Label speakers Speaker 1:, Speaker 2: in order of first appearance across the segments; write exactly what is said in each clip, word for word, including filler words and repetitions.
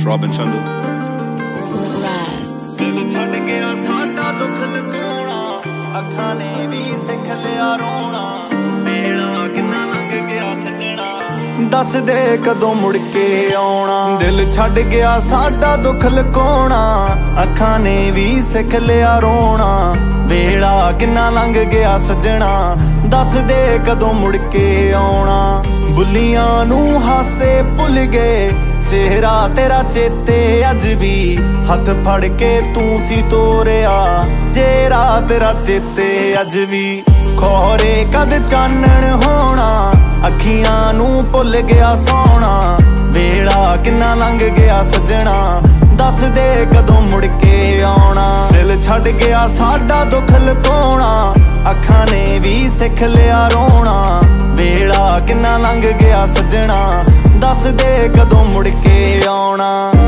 Speaker 1: Robin Chandu
Speaker 2: ਛੱਡ ਗਿਆ ਸਾਡਾ ਦੁੱਖ ਲੁਕਾਉਣਾ, ਅੱਖਾਂ ਨੇ ਵੀ ਸਿੱਖ ਲਿਆ ਰੋਣਾ, ਵੇਲਾ ਕਿੰਨਾ ਲੰਘ ਗਿਆ ਸੱਜਣਾ, ਦੱਸ ਦੇ ਕਦੋਂ ਮੁੜ ਕੇ ਆਉਣਾ। ਦਿਲ ਛੱਡ ਗਿਆ ਸਾਡਾ ਦੁੱਖ ਲੁਕਾਉਣਾ, ਅੱਖਾਂ ਨੇ ਵੀ ਸਿੱਖ ਲਿਆ ਰੋਣਾ, ਵੇਲਾ ਕਿੰਨਾ ਲੰਘ ਗਿਆ ਸੱਜਣਾ, ਦੱਸ ਦੇ ਕਦੋਂ ਮੁੜ ਕੇ ਆਉਣਾ। ਬੁੱਲੀਆਂ ਨੂੰ ਹਾਸੇ ਭੁੱਲ ਗਏ, ਚਿਹਰਾ ਤੇਰਾ ਚੇਤੇ ਅੱਜ ਵੀ, ਹੱਥ ਫੜ ਕੇ ਤੂੰ ਸੀ ਤੋਰਿਆ, ਚਿਹਰਾ ਤੇਰਾ ਚੇਤੇ ਅੱਜ ਵੀ। ਖੋਰੇ ਕਦ ਚਾਨਣ ਹੋਣਾ, ਅੱਖੀਆਂ ਨੂੰ ਭੁੱਲ ਗਿਆ ਸੋਣਾ, ਵੇਲਾ ਕਿੰਨਾ ਲੰਘ ਗਿਆ ਸੱਜਣਾ, ਦੱਸ ਦੇ ਕਦੋਂ ਮੁੜ ਕੇ ਆਉਣਾ। ਦਿਲ ਛੱਡ ਗਿਆ ਸਾਡਾ ਦੁੱਖ ਲੁਕਾਉਣਾ, ਅੱਖਾਂ ਨੇ ਵੀ ਸਿੱਖ ਲਿਆ ਰੋਣਾ, ਵੇਲਾ ਕਿੰਨਾ ਲੰਘ ਗਿਆ ਸੱਜਣਾ, ਦੱਸ ਦੇ ਕਦੋਂ ਮੁੜ ਕੇ ਆਉਣਾ।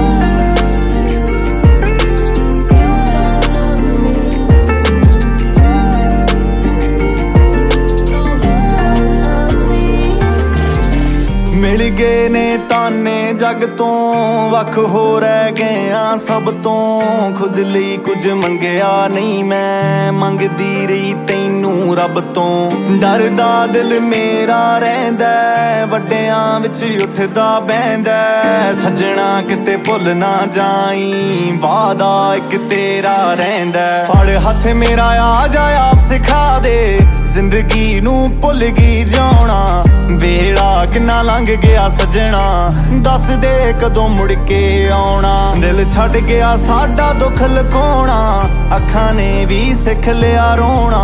Speaker 2: ਮਿਲ ਗਏ ਨੇ ਤਾਨੇ ਜੱਗ ਤੋਂ, ਵੱਖ ਹੋ ਰਹਿ ਗਏ ਆ ਸਭ ਤੋਂ, ਖੁਦ ਲਈ ਕੁਝ ਮੰਗਿਆ ਨਹੀਂ ਮੈਂ, ਮੰਗਦੀ ਰਹੀ ਤੈਨੂੰ ਰੱਬ ਤੋਂ। ਡਰਦਾ ਦਿਲ ਮੇਰਾ ਰਹਿੰਦਾ, ਵੱਡਿਆਂ ਵਿੱਚ ਉੱਠਦਾ ਬਹਿੰਦਾ, ਸੱਜਣਾ ਕਿਤੇ ਭੁੱਲ ਨਾ ਜਾਈ, ਵਾਦਾ ਇੱਕ ਤੇਰਾ ਰਹਿੰਦਾ। ਫੜ ਹੱਥ ਮੇਰਾ ਆ ਜਾ ਆਪ ਸਿਖਾ ਦੇ, ਜ਼ਿੰਦਗੀ ਨੂੰ ਭੁੱਲ ਗਈ ਜਿਉਣਾ, ਵੇਲਾ ਕਿੰਨਾ ਲੰਘ ਗਿਆ ਸੱਜਣਾ, ਦੱਸ ਦੇ ਕਦੋਂ ਮੁੜ ਕੇ ਆਉਣਾ। ਦਿਲ ਛੱਡ ਗਿਆ ਸਾਡਾ ਦੁੱਖ ਲੁਕਾਉਣਾ, ਅੱਖਾਂ ਨੇ ਵੀ ਸਿੱਖ ਲਿਆ ਰੋਣਾ,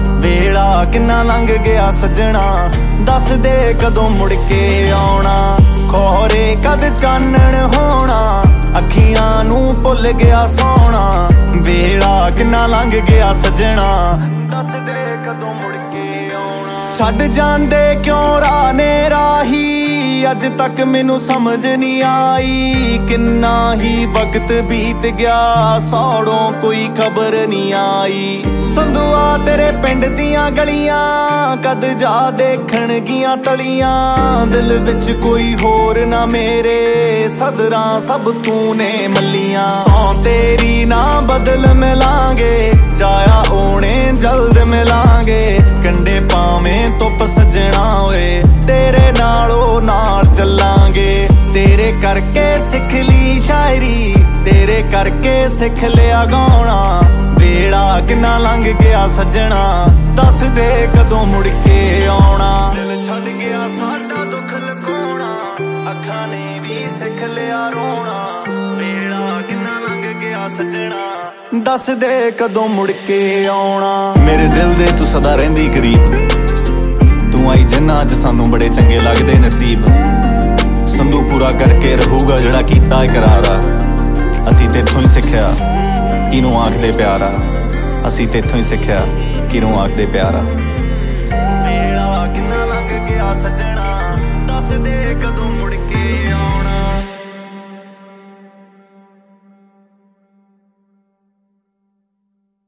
Speaker 2: ਵੇਲਾ ਕਿੰਨਾ ਲੰਘ ਗਿਆ ਸੱਜਣਾ, ਦੱਸ ਦੇ ਕਦੋਂ ਮੁੜ ਕੇ ਆਉਣਾ। ਖੋਰੇ ਕਦ ਚਾਨਣ ਹੋਣਾ, ਅੱਖੀਆਂ ਨੂੰ ਭੁੱਲ ਗਿਆ ਸੋਣਾ, ਵੇਲਾ ਕਿੰਨਾ ਲੰਘ ਗਿਆ ਸੱਜਣਾ, ਦੱਸ ਦੇ ਕਦੋਂ ਮੁੜ ਕੇ ਆਉਣਾ। ਛੱਡ ਜਾਂਦੇ ਕਿਉਂ ਰਾਹ ਨੇ ਰਾਹੀ, ਅੱਜ ਤੱਕ ਮੈਨੂੰ ਸਮਝ ਨਹੀਂ ਆਈ, ਕਿੰਨਾ ਹੀ ਵਕਤ ਬੀਤ ਗਿਆ, ਸੌੜੋਂ ਕੋਈ ਖਬਰ ਨਹੀਂ ਆਈ। ਸੰਧੂਆ ਤੇਰੇ ਪਿੰਡ ਦੀਆਂ ਗਲੀਆਂ, ਕਦ ਜਾ ਦੇਖਣ ਗੀਆਂ ਤਲੀਆਂ, ਦਿਲ ਵਿੱਚ ਕੋਈ ਹੋਰ ਨਾ ਮੇਰੇ, ਸਦਰਾਂ ਸਭ ਤੂੰ ਨੇ ਮੱਲੀਆਂ। ਸੌਂ ਤੇਰੀ ਨਾ ਬਦਲ ਮਿਲਾਂਗੇ, ਚਾਇਆ ਓਣੇ ਜਲਦ ਮਿਲਾਂਗੇ, ਕੰਡੇ ਪਾਵੇਂ ਧੁੱਪ ਸੱਜਣਾ ਓਏ, ਤੇਰੇ ਨਾਲੋਂ ਨਾਲ ਚੱਲਾਂਗੇ। ਤੇਰੇ ਕਰਕੇ ਸਿੱਖ ਲਈ ਸ਼ਾਇਰੀ, ਤੇਰੇ ਕਰਕੇ ਸਿੱਖ ਲਿਆ ਗਾਉਣਾ, ਵੇਲਾ ਕਿੰਨਾ ਲੰਘ ਗਿਆ ਸੱਜਣਾ, ਦੱਸ ਦੇ ਕਦੋਂ ਮੁੜ ਕੇ ਆਉਣਾ। ਦਿਲ ਛੱਡ ਗਿਆ ਸਾਡਾ ਦੁੱਖ ਲੁਕਾਉਣਾ, ਅੱਖਾਂ ਨੇ ਵੀ ਸਿੱਖ ਲਿਆ ਰੋਣਾ, ਵੇਲਾ ਕਿੰਨਾ ਲੰਘ ਗਿਆ ਸੱਜਣਾ, ਦੱਸ ਦੇ ਕਦੋਂ ਮੁੜ ਕੇ ਆਉਣਾ।
Speaker 1: ਮੇਰੇ ਦਿਲ ਦੇ ਤੂੰ ਸਦਾ ਰਹਿੰਦੀ ਕਰੀਬ, ਤੂੰ ਆਈ ਜਿੰਨਾ ਅੱਜ ਸਾਨੂੰ ਬੜੇ ਚੰਗੇ ਲੱਗਦੇ ਨਸੀਬ, ਸੰਧੂ ਪੂਰਾ ਕਰਕੇ ਰਹੂਗਾ ਜਿਹੜਾ ਕੀਤਾ ਇਕਰਾਰ ਆ, ਅਸੀਂ ਤੇਥੋਂ ਹੀ ਸਿੱਖਿਆ ਕਿਹਨੂੰ ਆਖਦੇ ਪਿਆਰਾ, ਅਸੀਂ ਤੇਥੋਂ ਹੀ ਸਿੱਖਿਆ ਕਿਹਨੂੰ ਆਖਦੇ ਪਿਆਰਾ।
Speaker 2: ਵੇਲਾ ਕਿੰਨਾ ਲੰਘ ਗਿਆ ਸੱਜਣਾ, ਦੱਸ ਦੇ ਕਦੋਂ